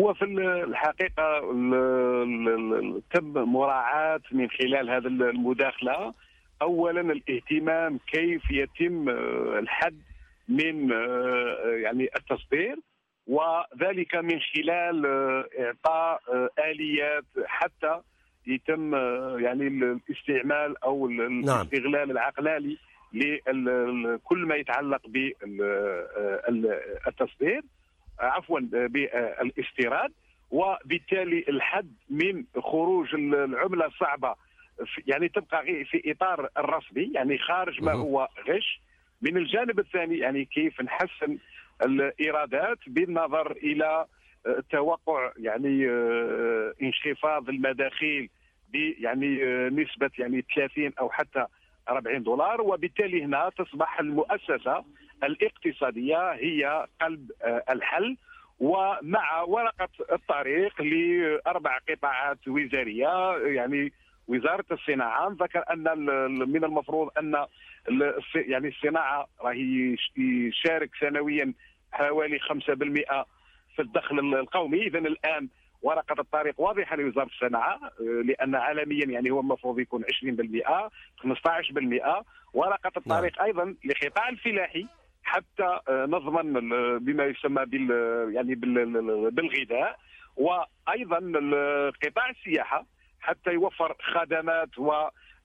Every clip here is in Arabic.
هو في الحقيقة تم مراعاة من خلال هذه المداخلة أولا الاهتمام كيف يتم الحد من يعني التصدير، وذلك من خلال إعطاء آليات حتى يتم يعني الاستعمال أو الاستغلال العقلاني لكل ما يتعلق بالتصدير عفوا بالاستيراد، وبالتالي الحد من خروج العملة الصعبة يعني تبقى في إطار الرسمي، يعني خارج ما هو غش. من الجانب الثاني يعني كيف نحسن الإيرادات بالنظر إلى توقع يعني انخفاض المداخيل يعني نسبة يعني 30 أو حتى $40، وبالتالي هنا تصبح المؤسسة الاقتصادية هي قلب الحل، ومع ورقة الطريق ل4 قطاعات وزارية. يعني وزارة الصناعة ذكر أن من المفروض أن يعني الصناعة راهي يشارك سنويا حوالي 5% في الدخل القومي. إذن الآن ورقة الطريق واضحة لوزارة الصناعة، لأن عالميا يعني هو المفروض يكون 20%، 15%. ورقة الطريق أيضا لقطاع الفلاحي حتى نضمن بما يسمى يعني بالغذاء، وأيضا قطاع السياحة حتى يوفر خدمات و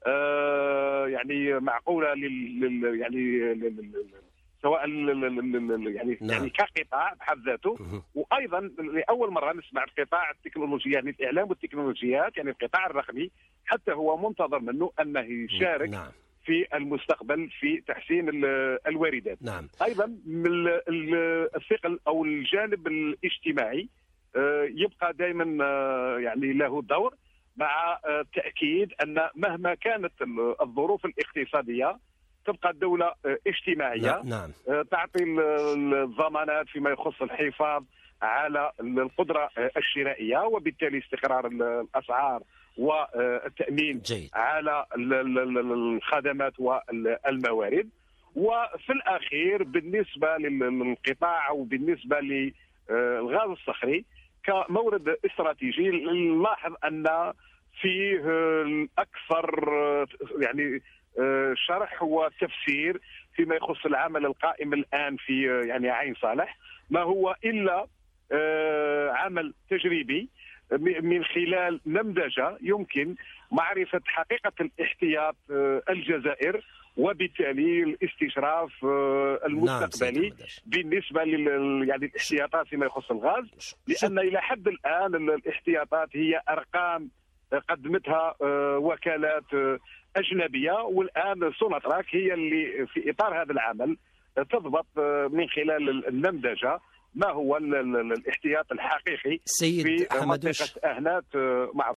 يعني معقولة يعني سواء يعني نعم. يعني كقطاع بحد ذاته. وايضا لاول مره نسمع قطاع التكنولوجيا، يعني الاعلام والتكنولوجيات، يعني القطاع الرقمي حتى هو منتظر منه انه يشارك نعم. في المستقبل في تحسين الواردات. نعم. ايضا من الثقل او الجانب الاجتماعي يبقى دائما يعني له دور، مع تاكيد ان مهما كانت الظروف الاقتصاديه تبقى الدولة اجتماعية. نعم. تعطي الضمانات فيما يخص الحفاظ على القدرة الشرائية، وبالتالي استقرار الأسعار والتأمين جيد. على الخدمات والموارد. وفي الأخير بالنسبة للقطاع وبالنسبة للغاز الصخري كمورد استراتيجي، نلاحظ أن فيه أكثر يعني شرح وتفسير فيما يخص العمل القائم الآن في يعني عين صالح، ما هو إلا عمل تجريبي من خلال نمذجة يمكن معرفة حقيقة الاحتياط الجزائر، وبالتالي الاستشراف المستقبلي بالنسبة يعني الاحتياطات فيما يخص الغاز، لأن إلى حد الآن الاحتياطات هي أرقام قدمتها وكالات أجنبية، والآن سوناتراك هي اللي في إطار هذا العمل تضبط من خلال النمذجة ما هو الاحتياط الحقيقي سيد في منطقة أهنات مع